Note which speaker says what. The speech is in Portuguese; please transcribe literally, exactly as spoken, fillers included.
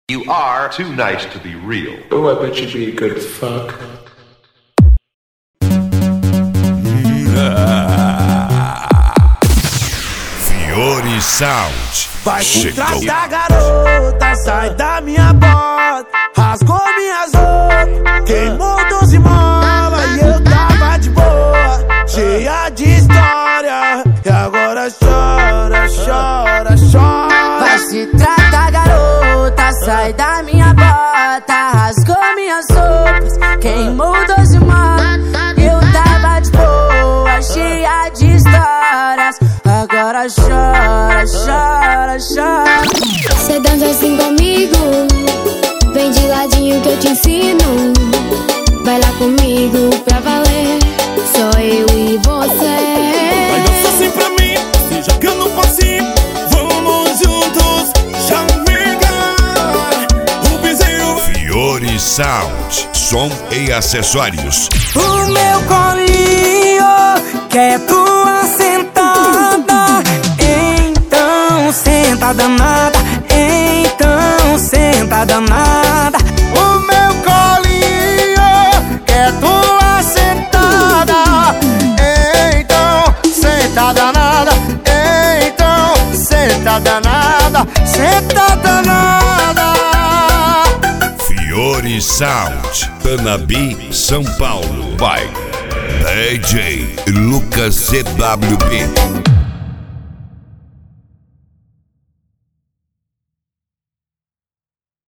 Speaker 1: You are too nice to be real.
Speaker 2: Oh, I bet you'd be good as fuck.
Speaker 3: Fiore Sound.
Speaker 4: Vai por trás da garota, sai da minha bota, rasgou minhas roupas, queimou doze molas e eu tava de boa, cheia de história, e agora chora, chora, chora.
Speaker 5: Vai se tratar, garota, sai da minha bota, rasgou minhas roupas, queimou doze molas, eu tava de boa, cheia de histórias, agora chora, chora, chora.
Speaker 6: Cê dança assim comigo, vem de ladinho que eu te ensino. Vai lá comigo pra valer, só eu e você.
Speaker 4: Vai dançar assim pra mim, se jogando pra cima, vamos juntos, chamegar o bezerro.
Speaker 3: Fiore Sound, som e acessórios.
Speaker 4: O meu colinho quer tua sentada, então senta danada, então senta danada. O meu colinho quer tua sentada, então senta danada, então senta danada, senta danada.
Speaker 3: Fiore Sound, Tanabi, São Paulo. By D J Lucas C W P.